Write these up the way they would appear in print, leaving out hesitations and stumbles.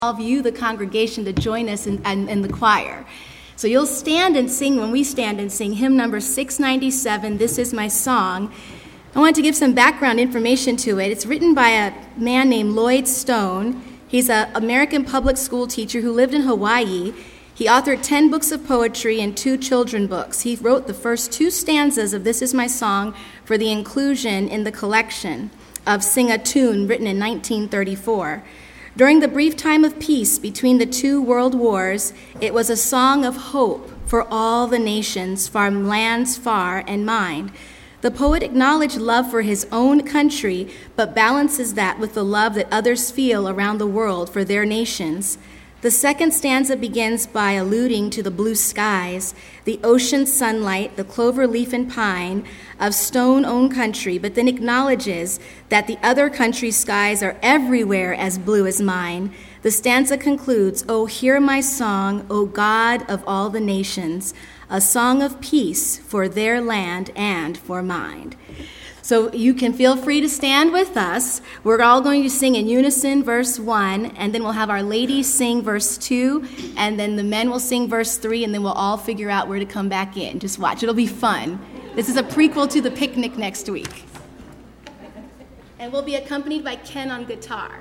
All of you, the congregation, to join us in the choir. So you'll stand and sing when we stand and sing hymn number 697, This Is My Song. I want to give some background information to it. It's written by a man named Lloyd Stone. He's an American public school teacher who lived in Hawaii. He authored 10 books of poetry and 2 children books. He wrote the first 2 stanzas of This Is My Song for the inclusion in the collection of Sing a Tune, written in 1934. During the brief time of peace between the 2 world wars, it was a song of hope for all the nations, from lands far and mine. The poet acknowledged love for his own country, but balances that with the love that others feel around the world for their nations. The second stanza begins by alluding to the blue skies, the ocean sunlight, the clover leaf and pine of Stone-owned country, but then acknowledges that the other country's skies are everywhere as blue as mine. The stanza concludes, "Oh, hear my song, O God of all the nations, a song of peace for their land and for mine." So you can feel free to stand with us. We're all going to sing in unison verse 1, and then we'll have our ladies sing verse 2, and then the men will sing verse 3, and then we'll all figure out where to come back in. Just watch. It'll be fun. This is a prequel to the picnic next week. And we'll be accompanied by Ken on guitar.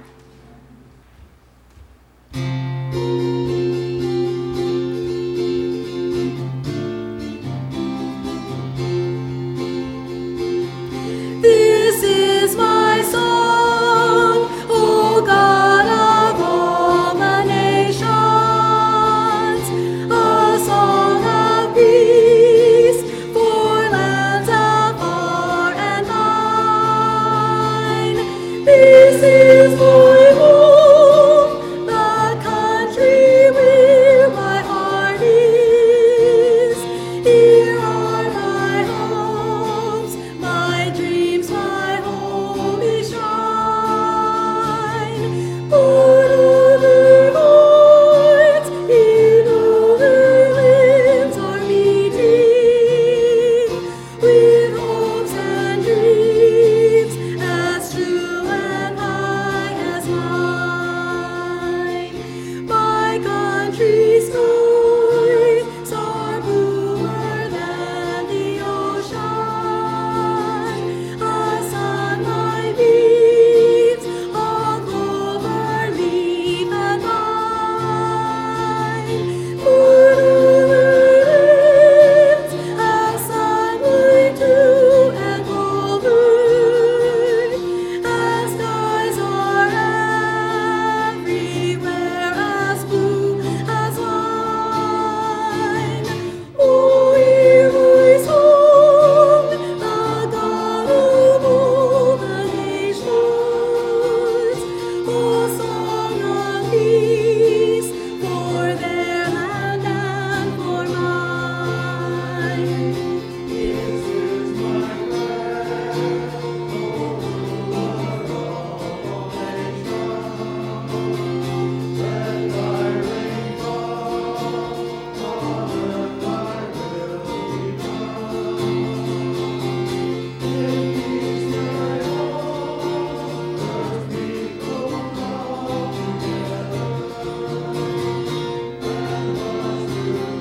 This is my song, O God of all the nations, a song of peace for lands afar and mine. This is my home, the country where my heart is. Here are my homes, my dreams, my home is shine. Put other hearts in other lands are meeting, with hopes and dreams as true and high as mine. My country's skies are bluer than the ocean. A sunlight beams on clover leaf and vine. Put other lands as sunlight too and clover, as skies are everywhere as blue as mine. Oh, hear my song, the God of all the nations, a song of peace for their land and for mine. This is my land, O Lord of all nations. Let thy rain fall on earth, thy will be done. In peace, my home, earth people come together, and must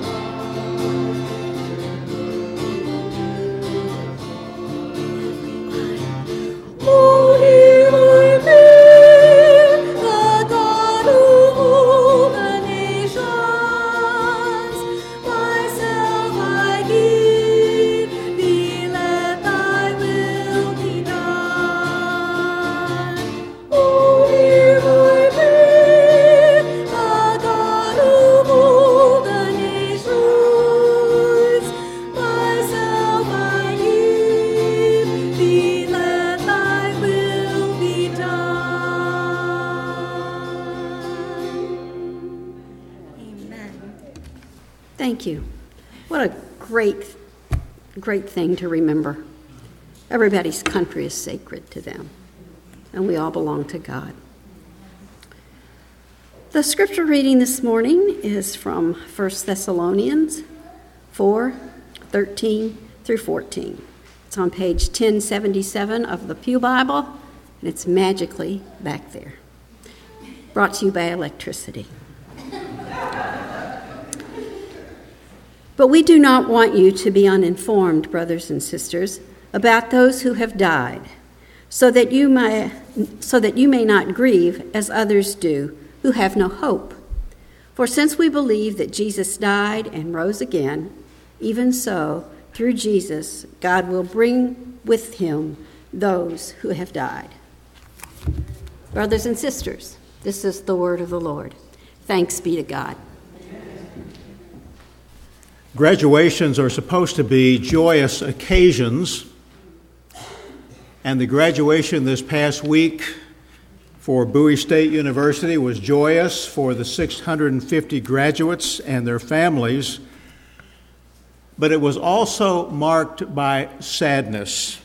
Oh, hear my prayer, the God of all the nations. Myself I give thee, let thy will be done. Oh, hear my prayer, the God of all the nations. Myself I give thee, let thy will be done. Amen. Thank you. What a great thing to remember. Everybody's country is sacred to them, and we all belong to God. The scripture reading this morning is from 1 Thessalonians 4:13 through 14. It's on page 1077 of the Pew Bible, and it's magically back there. brought to you by electricity. But we do not want you to be uninformed, brothers and sisters, about those who have died, so that you may not grieve as others do, who have no hope. For since we believe that Jesus died and rose again, even so, through Jesus, God will bring with him those who have died. Brothers and sisters, this is the word of the Lord. Thanks be to God. Graduations are supposed to be joyous occasions, and the graduation this past week for Bowie State University was joyous for the 650 graduates and their families, but it was also marked by sadness.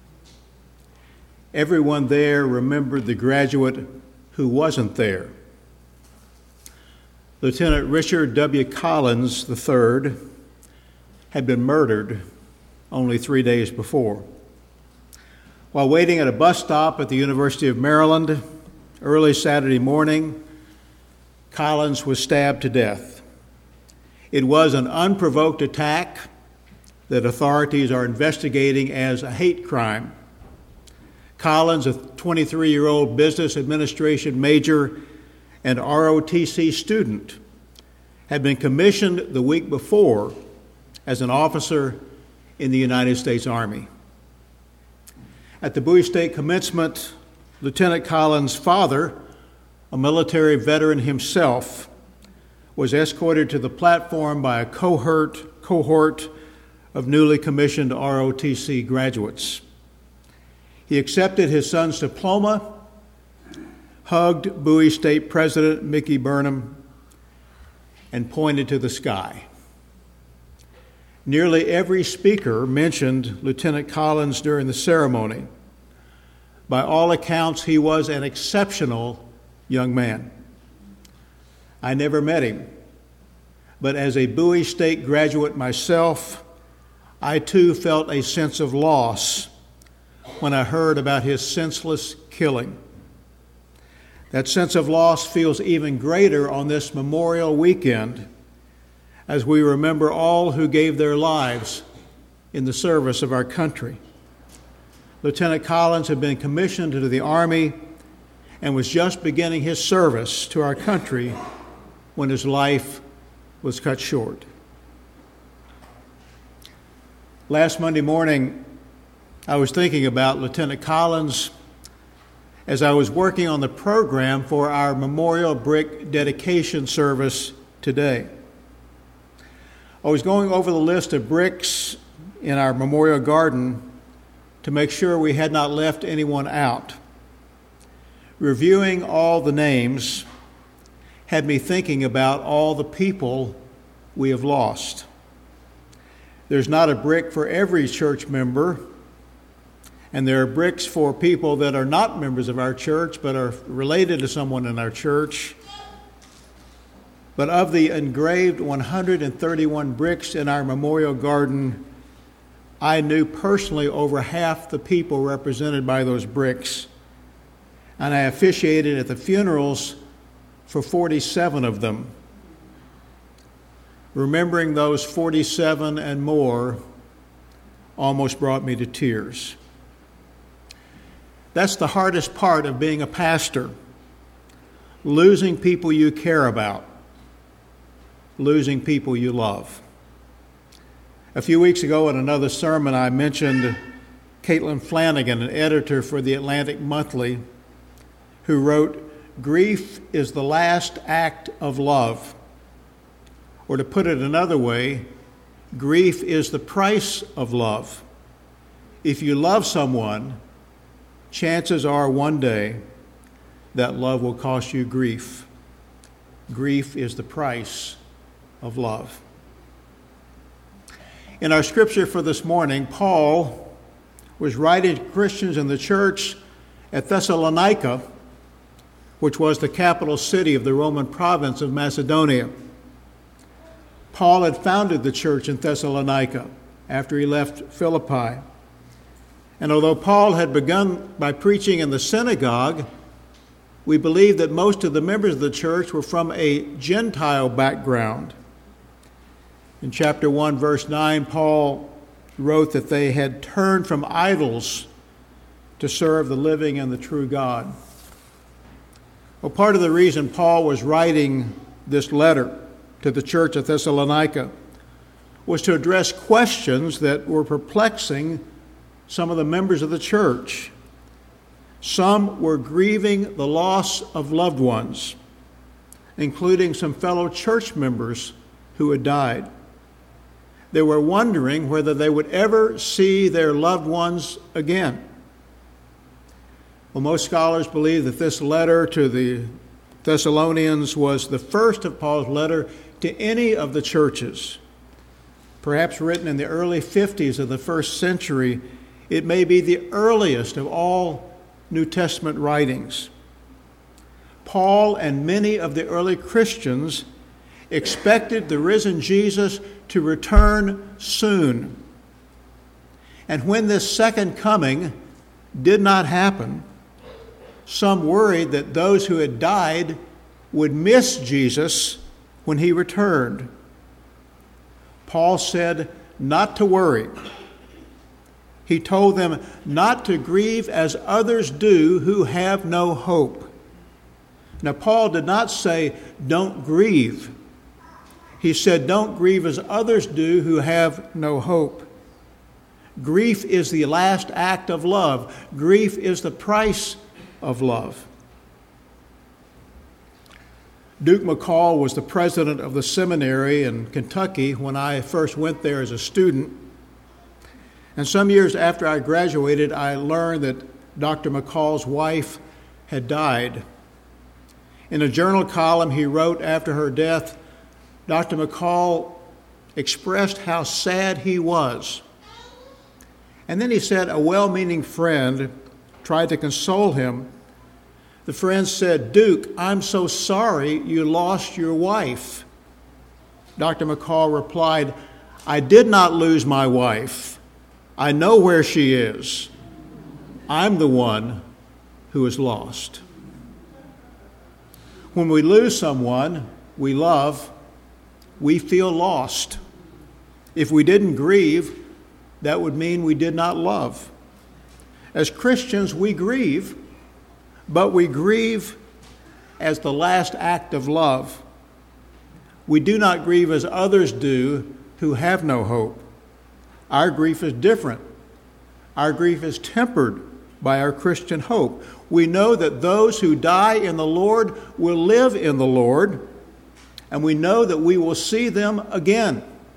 Everyone there remembered the graduate who wasn't there. Lieutenant Richard W. Collins III had been murdered only 3 days before. While waiting at a bus stop at the University of Maryland early Saturday morning, Collins was stabbed to death. It was an unprovoked attack that authorities are investigating as a hate crime. Collins, a 23-year-old business administration major and ROTC student, had been commissioned the week before as an officer in the United States Army. At the Bowie State commencement, Lieutenant Collins' father, a military veteran himself, was escorted to the platform by a cohort of newly commissioned ROTC graduates. He accepted his son's diploma, hugged Bowie State President Mickey Burnham, and pointed to the sky. Nearly every speaker mentioned Lieutenant Collins during the ceremony. By all accounts, he was an exceptional young man. I never met him, but as a Bowie State graduate myself, I too felt a sense of loss when I heard about his senseless killing. That sense of loss feels even greater on this Memorial Weekend as we remember all who gave their lives in the service of our country. Lieutenant Collins had been commissioned to the Army and was just beginning his service to our country when his life was cut short. Last Monday morning, I was thinking about Lieutenant Collins as I was working on the program for our Memorial Brick dedication service today. I was going over the list of bricks in our memorial garden to make sure we had not left anyone out. Reviewing all the names had me thinking about all the people we have lost. There's not a brick for every church member, and there are bricks for people that are not members of our church but are related to someone in our church. But of the engraved 131 bricks in our memorial garden, I knew personally over half the people represented by those bricks, and I officiated at the funerals for 47 of them. Remembering those 47 and more almost brought me to tears. That's the hardest part of being a pastor, losing people you care about, losing people you love. A few weeks ago in another sermon, I mentioned Caitlin Flanagan, an editor for the Atlantic Monthly, who wrote, "Grief is the last act of love." Or to put it another way, grief is the price of love. If you love someone, chances are one day that love will cost you grief. Grief is the price of love. In our scripture for this morning, Paul was writing to Christians in the church at Thessalonica, which was the capital city of the Roman province of Macedonia. Paul had founded the church in Thessalonica after he left Philippi. And although Paul had begun by preaching in the synagogue, we believe that most of the members of the church were from a Gentile background. In chapter 1, verse 9, Paul wrote that they had turned from idols to serve the living and the true God. Well, part of the reason Paul was writing this letter to the church at Thessalonica was to address questions that were perplexing some of the members of the church. Some were grieving the loss of loved ones, including some fellow church members who had died. They were wondering whether they would ever see their loved ones again. Well, most scholars believe that this letter to the Thessalonians was the first of Paul's letter to any of the churches. Perhaps written in the early 50s of the first century, it may be the earliest of all New Testament writings. Paul and many of the early Christians expected the risen Jesus to return soon. And when this second coming did not happen, some worried that those who had died would miss Jesus when he returned. Paul said not to worry. He told them not to grieve as others do who have no hope. Now, Paul did not say, don't grieve. He said, don't grieve as others do who have no hope. Grief is the last act of love. Grief is the price of love. Duke McCall was the president of the seminary in Kentucky when I first went there as a student. And some years after I graduated, I learned that Dr. McCall's wife had died. In a journal column he wrote after her death, Dr. McCall expressed how sad he was. And then he said a well-meaning friend tried to console him. The friend said, "Duke, I'm so sorry you lost your wife." Dr. McCall replied, "I did not lose my wife. I know where she is. I'm the one who is lost." When we lose someone we love, we feel lost. If we didn't grieve, that would mean we did not love. As Christians, we grieve, but we grieve as the last act of love. We do not grieve as others do who have no hope. Our grief is different. Our grief is tempered by our Christian hope. We know that those who die in the Lord will live in the Lord, and we know that we will see them again.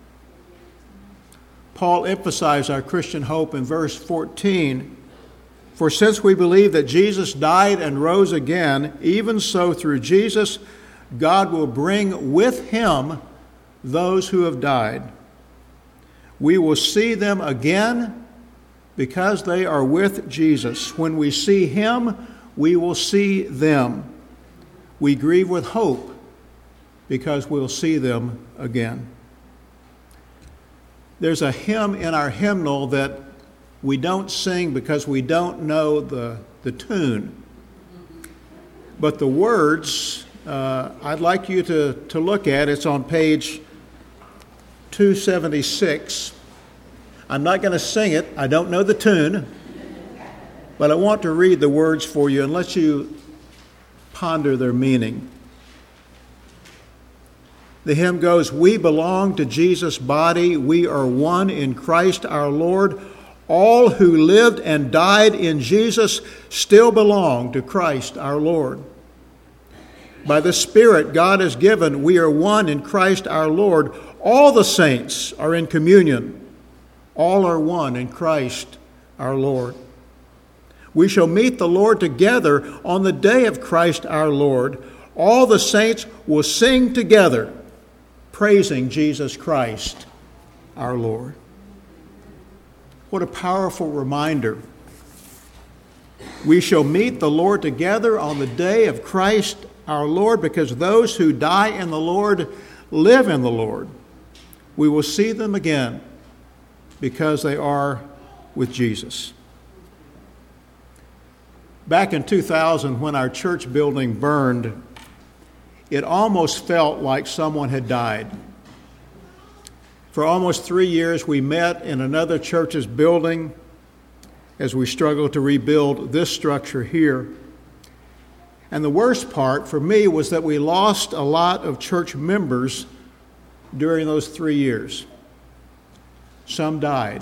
Paul emphasized our Christian hope in verse 14. For since we believe that Jesus died and rose again, even so through Jesus, God will bring with him those who have died. We will see them again because they are with Jesus. When we see him, we will see them. We grieve with hope because we'll see them again. There's a hymn in our hymnal that we don't sing because we don't know the tune. But the words, I'd like you to look at. It's on page 276. I'm not going to sing it. I don't know the tune. But I want to read the words for you and let you ponder their meaning. The hymn goes, "We belong to Jesus' body. We are one in Christ our Lord. All who lived and died in Jesus still belong to Christ our Lord. By the Spirit God has given, we are one in Christ our Lord. All the saints are in communion. All are one in Christ our Lord. We shall meet the Lord together on the day of Christ our Lord. All the saints will sing together, praising Jesus Christ our Lord." What a powerful reminder. We shall meet the Lord together on the day of Christ our Lord, because those who die in the Lord live in the Lord. We will see them again because they are with Jesus. Back in 2000, when our church building burned, it almost felt like someone had died. For almost 3 years, we met in another church's building as we struggled to rebuild this structure here. And the worst part for me was that we lost a lot of church members during those 3 years. Some died.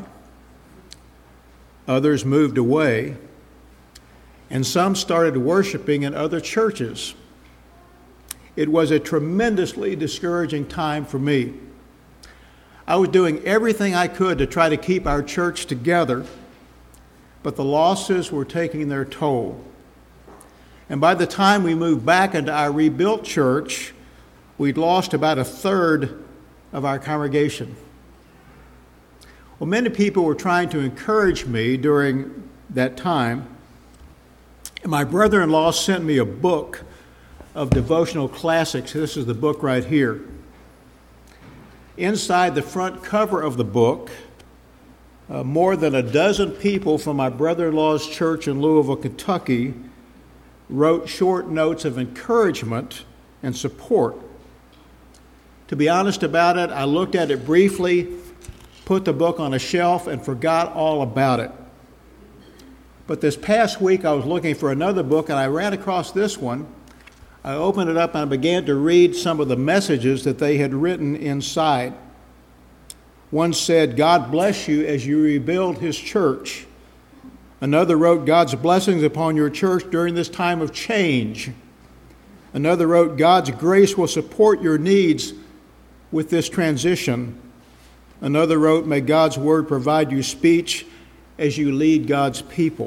Others moved away. And some started worshiping in other churches. It was a tremendously discouraging time for me. I was doing everything I could to try to keep our church together, but the losses were taking their toll. And by the time we moved back into our rebuilt church, we'd lost about a third of our congregation. Well, many people were trying to encourage me during that time. And my brother-in-law sent me a book of devotional classics. This is the book right here. Inside the front cover of the book, more than a dozen people from my brother-in-law's church in Louisville, Kentucky, wrote short notes of encouragement and support. To be honest about it, I looked at it briefly, put the book on a shelf, and forgot all about it. But this past week, I was looking for another book, and I ran across this one. I opened it up, and I began to read some of the messages that they had written inside. One said, "God bless you as you rebuild His church." Another wrote, "God's blessings upon your church during this time of change." Another wrote, "God's grace will support your needs with this transition." Another wrote, "May God's word provide you speech as you lead God's people."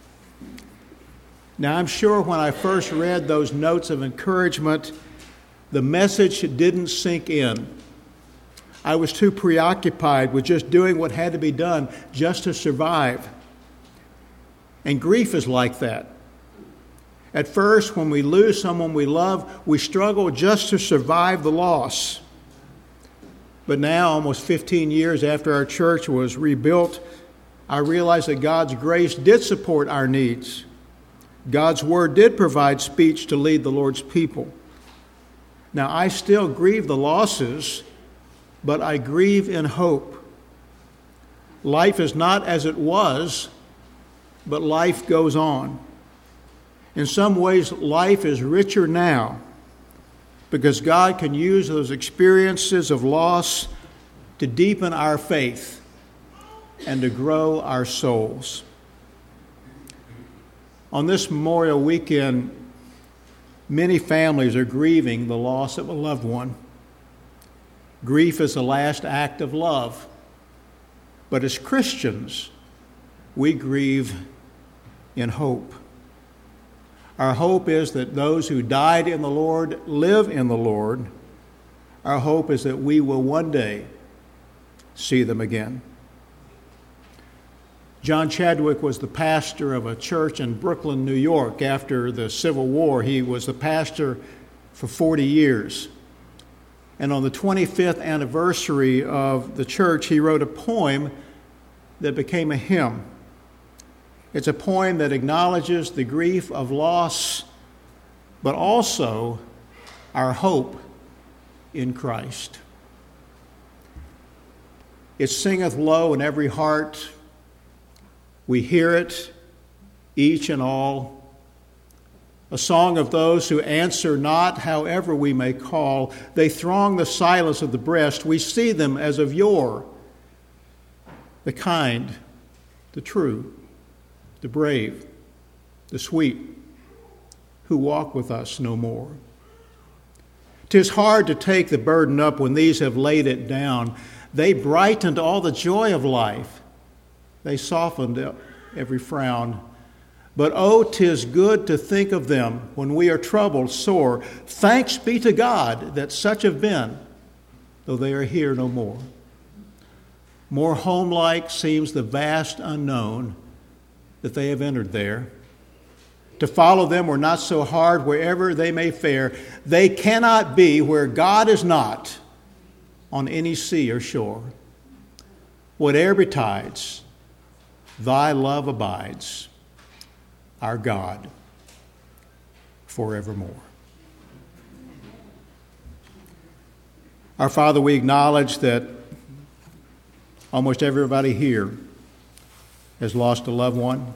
Now, I'm sure when I first read those notes of encouragement, the message didn't sink in. I was too preoccupied with just doing what had to be done just to survive. And grief is like that. At first, when we lose someone we love, we struggle just to survive the loss. But now, almost 15 years after our church was rebuilt, I realize that God's grace did support our needs. God's word did provide speech to lead the Lord's people. Now, I still grieve the losses, but I grieve in hope. Life is not as it was, but life goes on. In some ways, life is richer now because God can use those experiences of loss to deepen our faith and to grow our souls. On this Memorial Weekend, many families are grieving the loss of a loved one. Grief is the last act of love. But as Christians, we grieve in hope. Our hope is that those who died in the Lord live in the Lord. Our hope is that we will one day see them again. John Chadwick was the pastor of a church in Brooklyn, New York. After the Civil War, he was the pastor for 40 years. And on the 25th anniversary of the church, he wrote a poem that became a hymn. It's a poem that acknowledges the grief of loss, but also our hope in Christ. It singeth low in every heart. We hear it, each and all. A song of those who answer not, however we may call. They throng the silence of the breast. We see them as of yore. The kind, the true, the brave, the sweet, who walk with us no more. 'Tis hard to take the burden up when these have laid it down. They brightened all the joy of life. They softened every frown. But oh, 'tis good to think of them when we are troubled sore. Thanks be to God that such have been, though they are here no more. More homelike seems the vast unknown that they have entered there. To follow them were not so hard wherever they may fare. They cannot be where God is not on any sea or shore. Whate'er betides, thy love abides. our God, forevermore. Our Father, we acknowledge that almost everybody here has lost a loved one.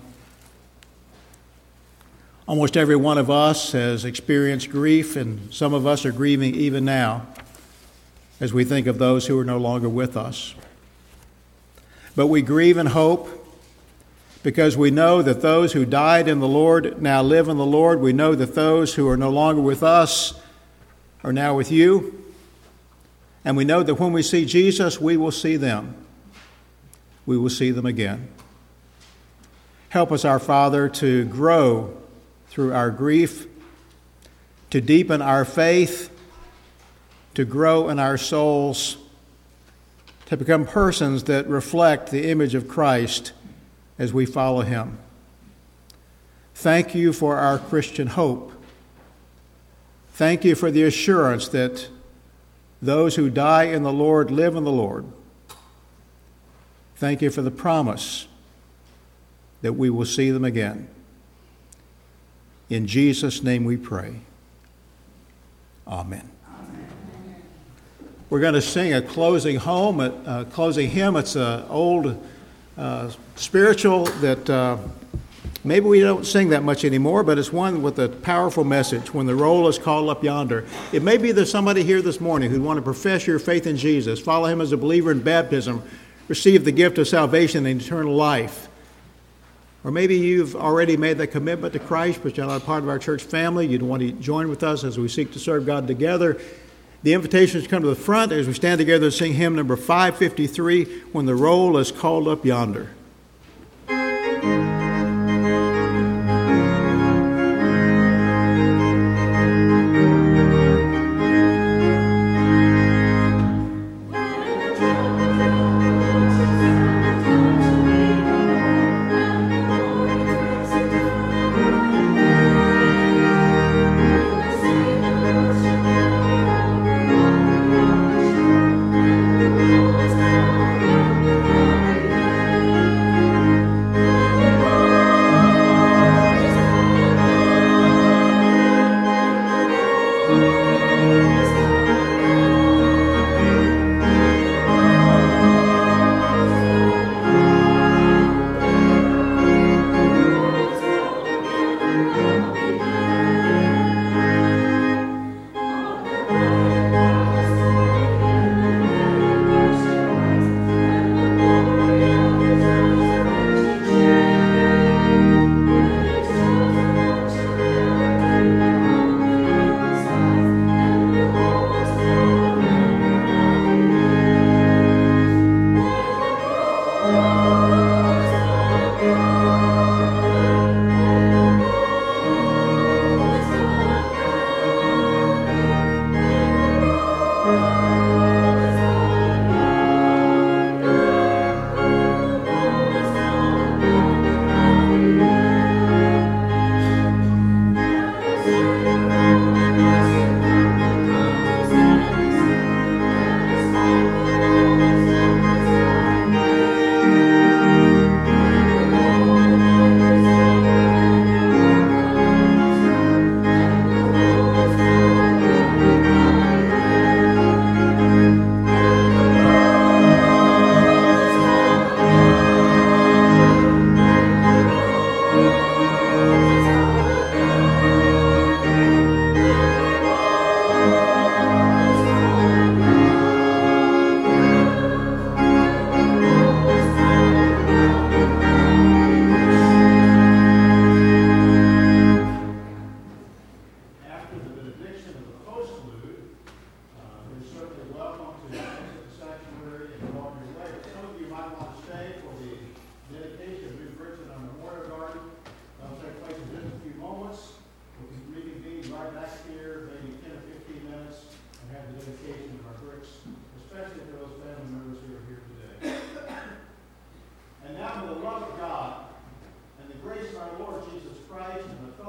Almost every one of us has experienced grief, and some of us are grieving even now as we think of those who are no longer with us. But we grieve in hope because we know that those who died in the Lord now live in the Lord. We know that those who are no longer with us are now with you. And we know that when we see Jesus, we will see them. We will see them again. Help us, our Father, to grow through our grief, to deepen our faith, to grow in our souls, to become persons that reflect the image of Christ as we follow him. Thank you for our Christian hope. Thank you for the assurance that those who die in the Lord live in the Lord. Thank you for the promise that we will see them again. In Jesus' name we pray. Amen. We're going to sing a closing hymn. It's an old spiritual that maybe we don't sing that much anymore, but it's one with a powerful message. When the roll is called up yonder. It may be there's somebody here this morning who'd want to profess your faith in Jesus, follow him as a believer in baptism, receive the gift of salvation and eternal life. Or maybe you've already made that commitment to Christ, but you're not a part of our church family. You'd want to join with us as we seek to serve God together. The invitation is to come to the front as we stand together and sing hymn number 553, When the Roll is Called Up Yonder.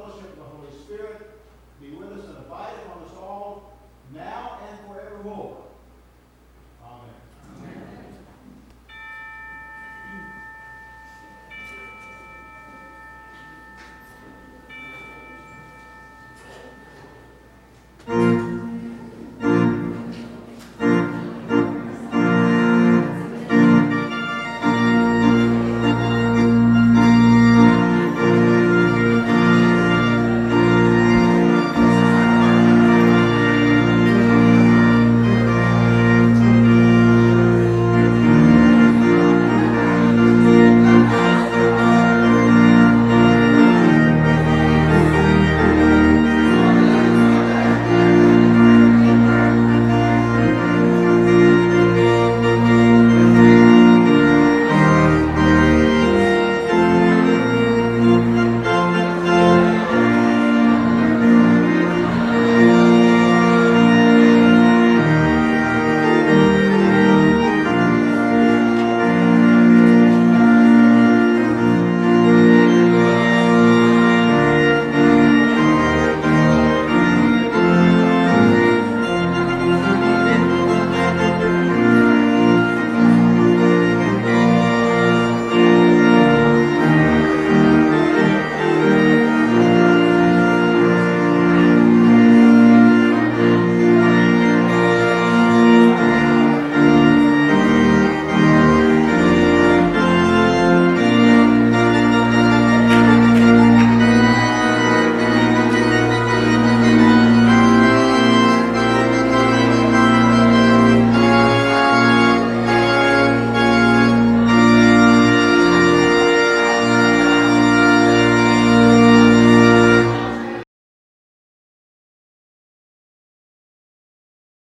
Spirit be with us and abide upon us all, now and forevermore.